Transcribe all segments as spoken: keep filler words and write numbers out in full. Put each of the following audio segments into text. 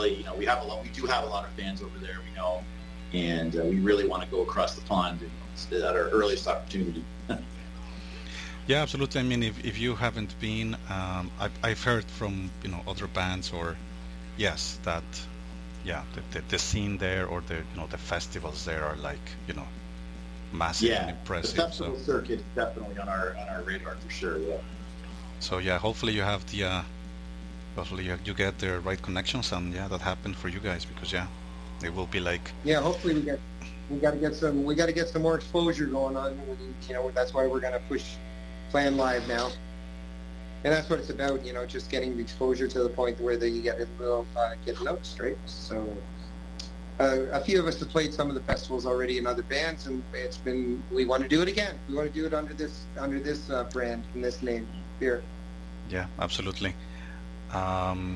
you know, we have a lot, we do have a lot of fans over there, we know, and uh, we really want to go across the pond and, at our earliest opportunity. Yeah, absolutely. I mean, if, if you haven't been, um, I've, I've heard from, you know, other bands or, yes, that, yeah, the, the, the scene there or the, you know, the festivals there are like, you know, massive yeah, and impressive. The festival so. circuit is definitely on our on our radar for sure, yeah. So yeah, hopefully you have the, uh, hopefully you, you get the right connections, and yeah, that happened for you guys, because yeah, it will be like. Yeah, hopefully we get, we got to get some, we got to get some more exposure going on. You know, that's why we're gonna push Plan Live now, and that's what it's about. You know, just getting the exposure to the point where that you get a little, uh, get noticed, right? So. Uh, a few of us have played some of the festivals already in other bands, and it's been. We want to do it again. We want to do it under this under this uh, brand and this name here. Yeah, absolutely. Um,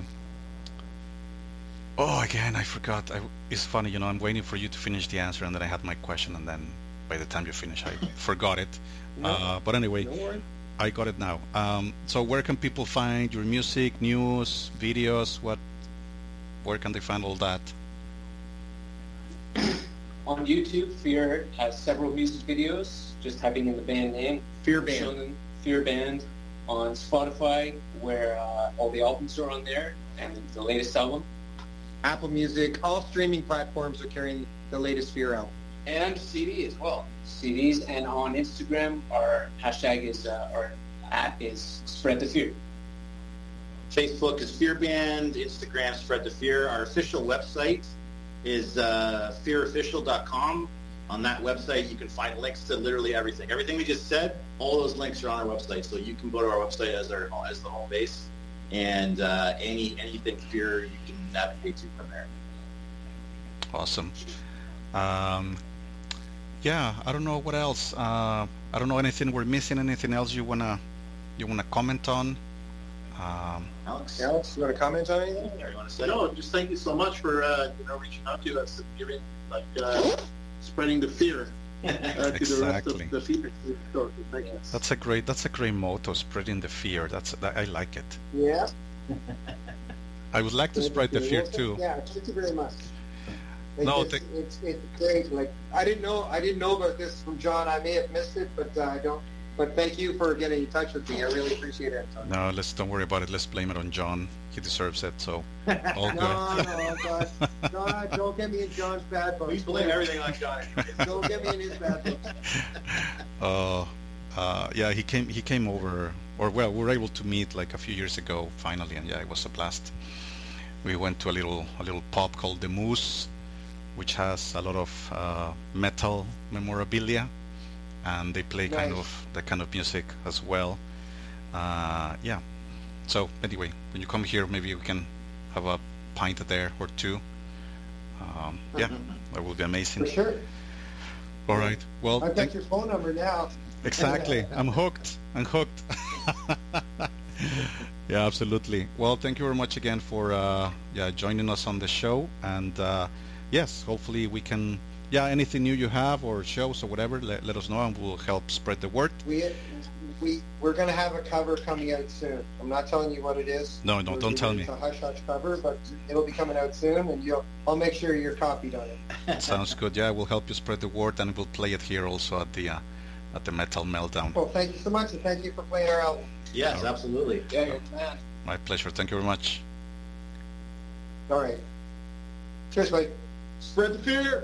oh, again, I forgot. I, it's funny, you know. I'm waiting for you to finish the answer, and then I had my question, and then by the time you finish, I forgot it. No, uh, but anyway, no I got it now. Um, so, where can people find your music, news, videos? What? Where can they find all that? On YouTube, Fear has several music videos, just typing in the band name. Fear Band. Showing Fear Band. On Spotify, where uh, all the albums are on there, and the latest album. Apple Music, all streaming platforms are carrying the latest Fear album. And C D as well. C Ds, and on Instagram, our hashtag is, uh, our at is Spread the Fear. Facebook is Fear Band, Instagram Spread the Fear. Our official website is uh, fear official dot com. On that website, you can find links to literally everything. Everything we just said, all those links are on our website. So you can go to our website as our as the home base, and uh, any anything Fear, you can navigate to from there. Awesome. Um, yeah, I don't know what else. Uh, I don't know anything we're missing. Anything else you wanna you wanna comment on? Um, Alex, Alex, you want to comment on anything? or you want to say? No, just thank you so much for uh, you know reaching out to us and giving like uh, spreading the fear uh, to the rest Exactly. of the fear. So, thank you. that's a great. That's a great motto. Spreading the fear. That's. That, I like it. Yeah. I would like to spread the fear Well, too. Yeah, thank you very much. Like, No, it's, th- it's it's great. Like I didn't know I didn't know about this from John. I may have missed it, but uh, I don't. But thank you for getting in touch with me. I really appreciate it, Antonio. No, let's don't worry about it. Let's blame it on John. He deserves it. So all good. No, no, God, God, don't get me in John's bad books. We blame everything on John. Don't get me in his bad books. Uh, uh, yeah, he came. He came over, or well, we were able to meet like a few years ago finally, and yeah, it was a blast. We went to a little a little pub called the Moose, which has a lot of uh, metal memorabilia, and they play kind Nice. of that kind of music as well. Uh, yeah. So anyway, when you come here, maybe we can have a pint there or two. Um, yeah, that will be amazing. For sure. All right. Well, I've thank- got your phone number now. exactly. I'm hooked. I'm hooked. Yeah, absolutely. Well, thank you very much again for uh, yeah joining us on the show, and uh, yes, hopefully we can. Yeah, anything new you have or shows or whatever, let, let us know, and we'll help spread the word. We we we're gonna have a cover coming out soon. I'm not telling you what it is. No, no, We're don't tell doing- me. It's a hush hush cover, but it'll be coming out soon, and you'll I'll make sure you're copied on it. Sounds good. Yeah, we'll help you spread the word, and we'll play it here also at the uh, at the Metal Meltdown. Well, thank you so much, and thank you for playing our album. Yes, absolutely. Yeah, you're the man. My pleasure. Thank you very much. All right. Cheers, mate. Spread the fear.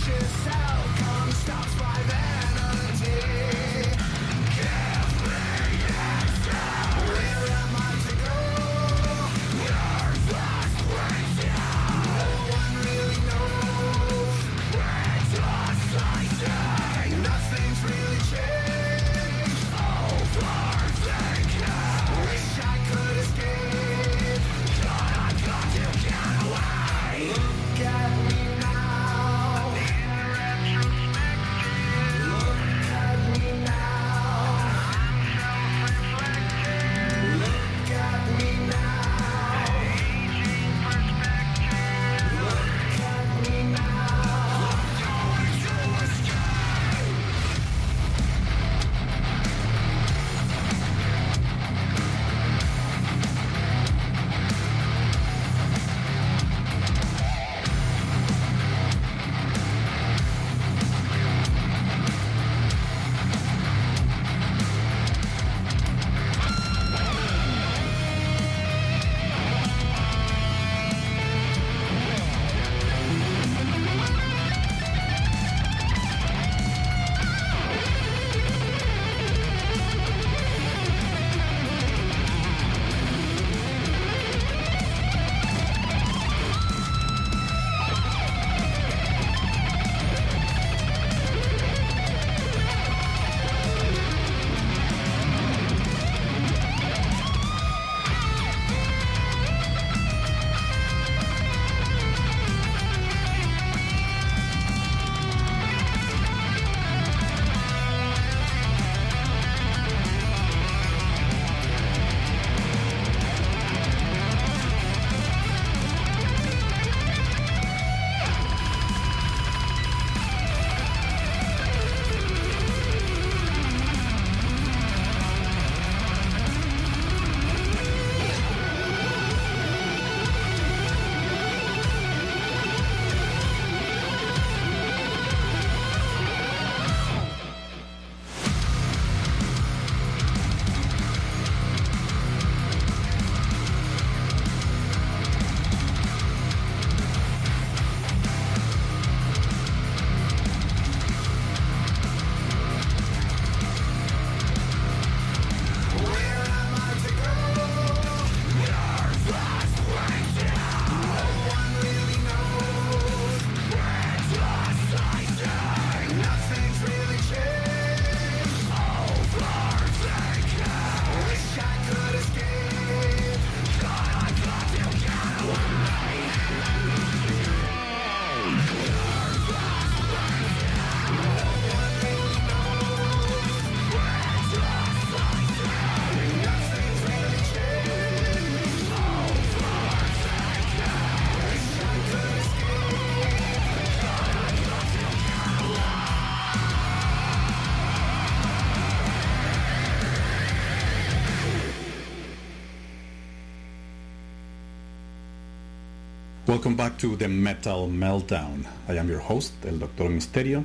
Welcome back to the Metal Meltdown. I am your host, El Doctor Misterio,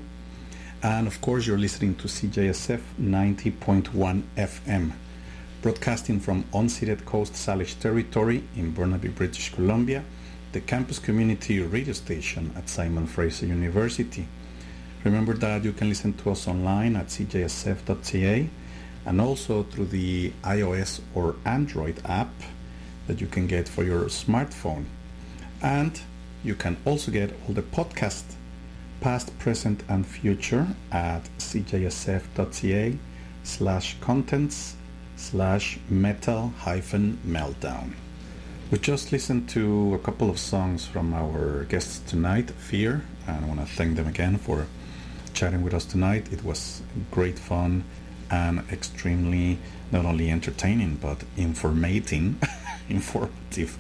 and of course you're listening to C J S F ninety point one F M, broadcasting from unceded Coast Salish territory in Burnaby, British Columbia, the campus community radio station at Simon Fraser University. Remember that you can listen to us online at c j s f dot c a and also through the iOS or Android app that you can get for your smartphone. And you can also get all the podcasts, past, present, and future at c j s f dot c a slash contents slash metal hyphen meltdown. We just listened to a couple of songs from our guests tonight, Fear, and I want to thank them again for chatting with us tonight. It was great fun and extremely not only entertaining but informating, informative.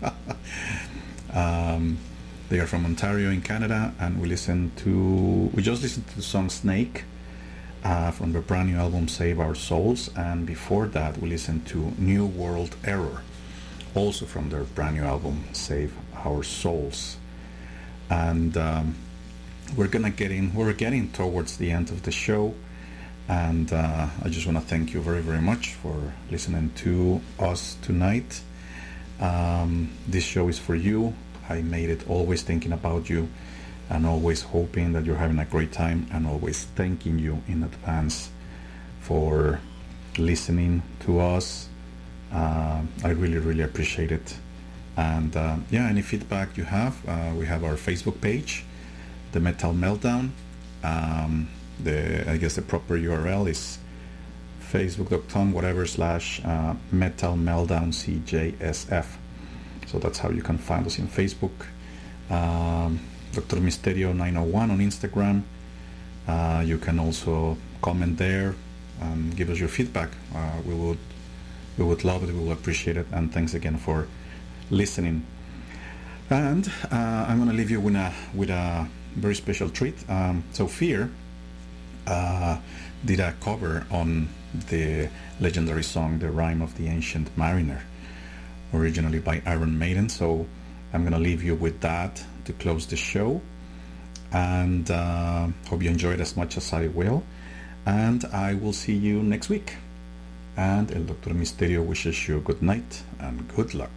um, they are from Ontario in Canada, and we listened to we just listened to the song Snake uh, from their brand new album Save Our Souls, and before that we listened to New World Error, also from their brand new album Save Our Souls. And um, we're gonna get in we're getting towards the end of the show, and uh, I just want to thank you very very much for listening to us tonight. Um, this show is for you. I made it always thinking about you, and always hoping that you're having a great time, and always thanking you in advance for listening to us. Uh, I really, really appreciate it. And uh, yeah, any feedback you have, uh, we have our Facebook page, The Metal Meltdown. Um, the I guess the proper U R L is facebook dot com whatever slash uh, Metal Meltdown C J S F. So that's how you can find us in Facebook. Um, Doctor Misterio nine oh one on Instagram. Uh, you can also comment there and give us your feedback. Uh, we would we would love it. We will appreciate it. And thanks again for listening. And uh, I'm going to leave you with a with a very special treat. Um, so Fear uh, did a cover on the legendary song "The Rime of the Ancient Mariner," originally by Iron Maiden. So I'm going to leave you with that to close the show, and uh, hope you enjoyed as much as I will, and I will see you next week. And El Doctor Misterio wishes you good night and good luck.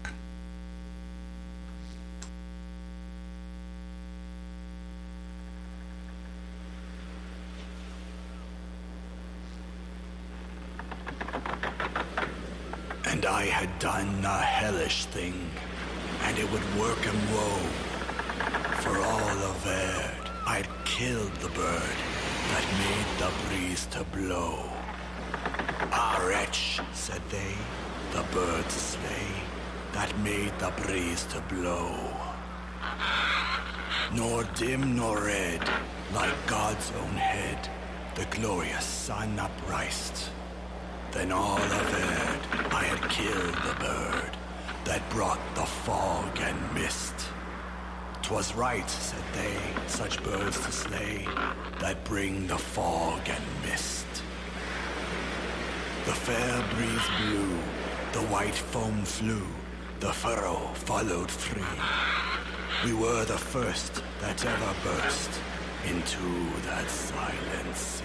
And I had done a hellish thing, and it would work him woe. For all of Erd, I'd killed the bird that made the breeze to blow. Ah, wretch, said they, the bird to slay, that made the breeze to blow. Nor dim nor red, like God's own head, the glorious sun uprised. Then all of Erd, I had killed the bird that brought the fog and mist. 'Twas right, said they, such birds to slay, that bring the fog and mist. The fair breeze blew, the white foam flew, the furrow followed free. We were the first that ever burst into that silent sea.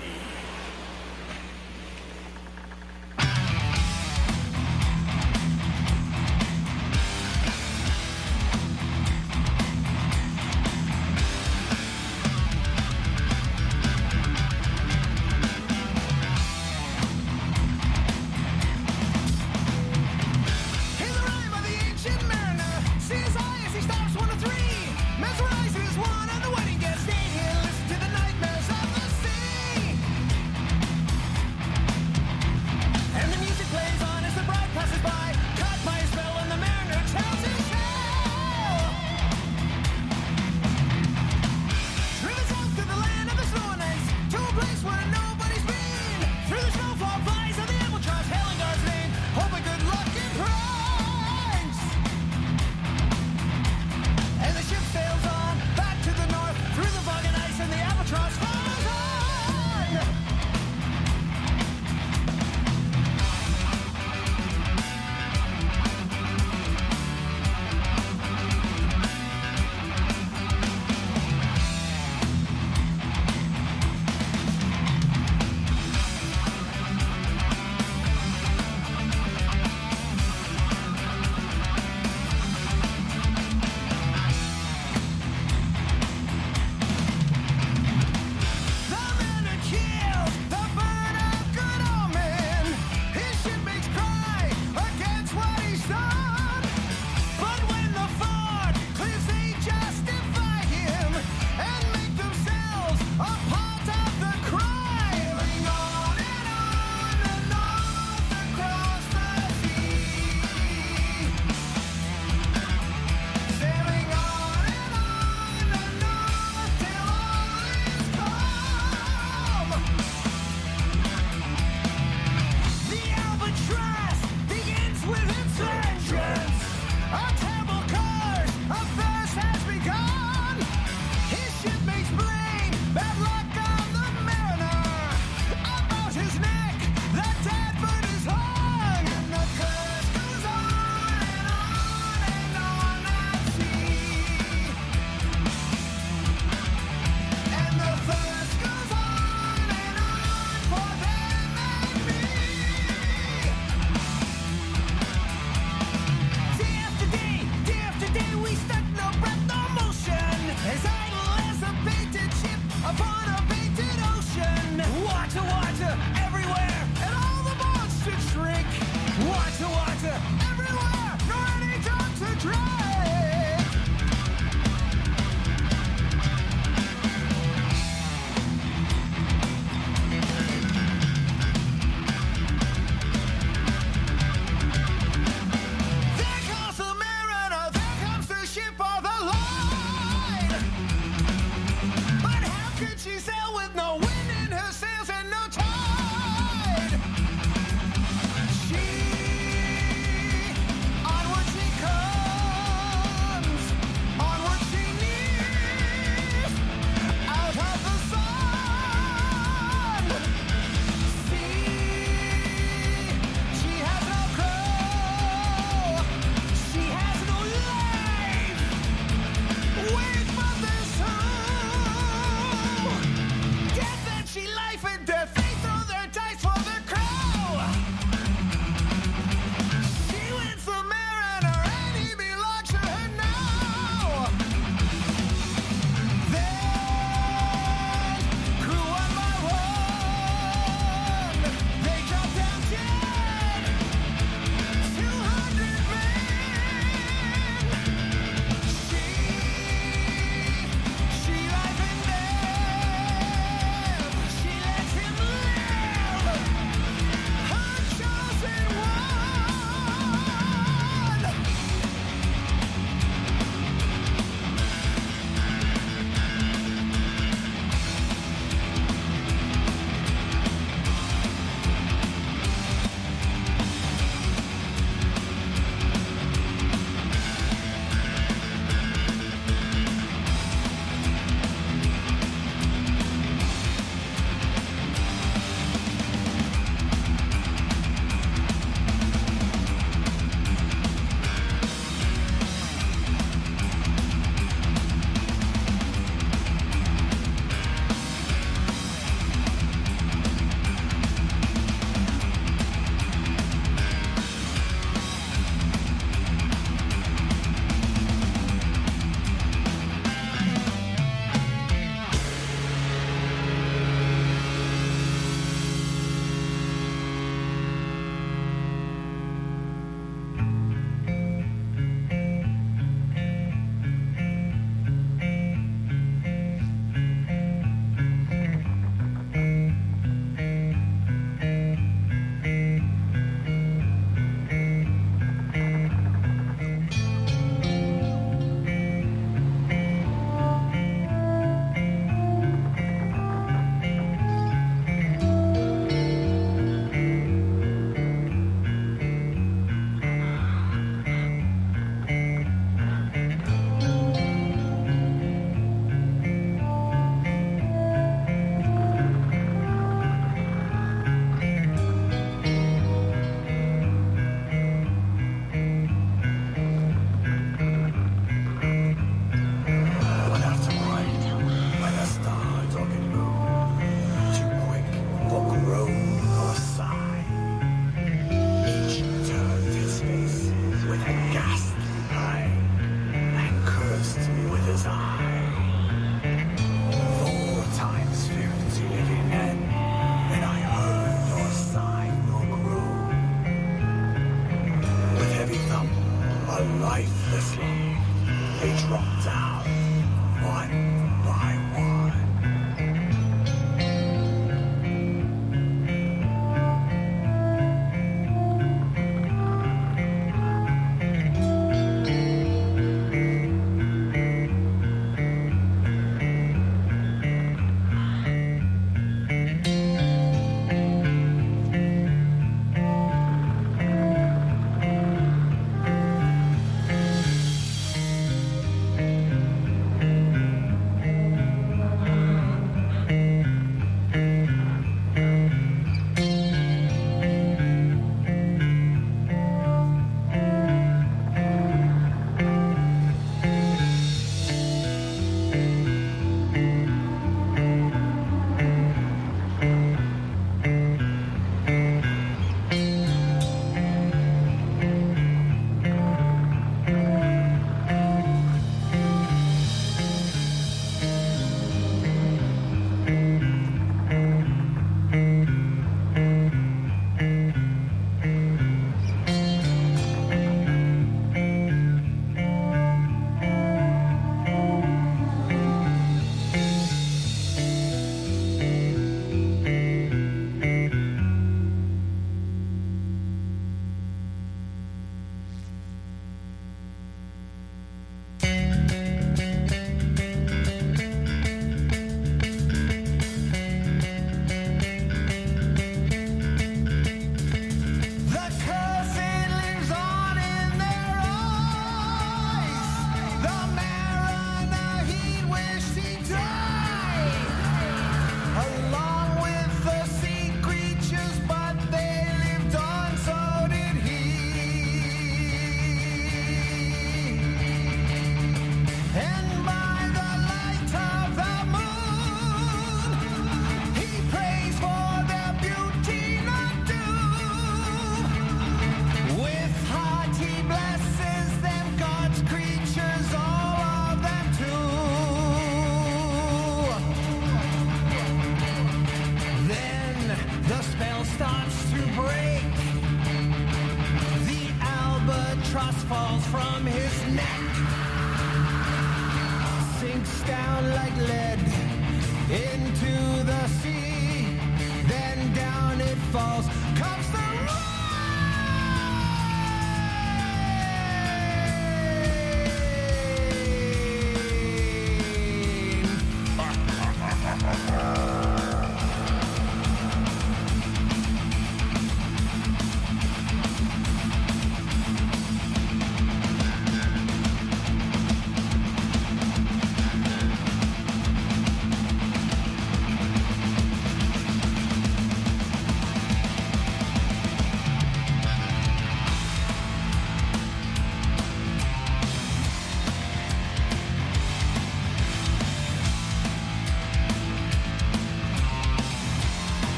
starts to break. The albatross falls from his neck, sinks down like lead into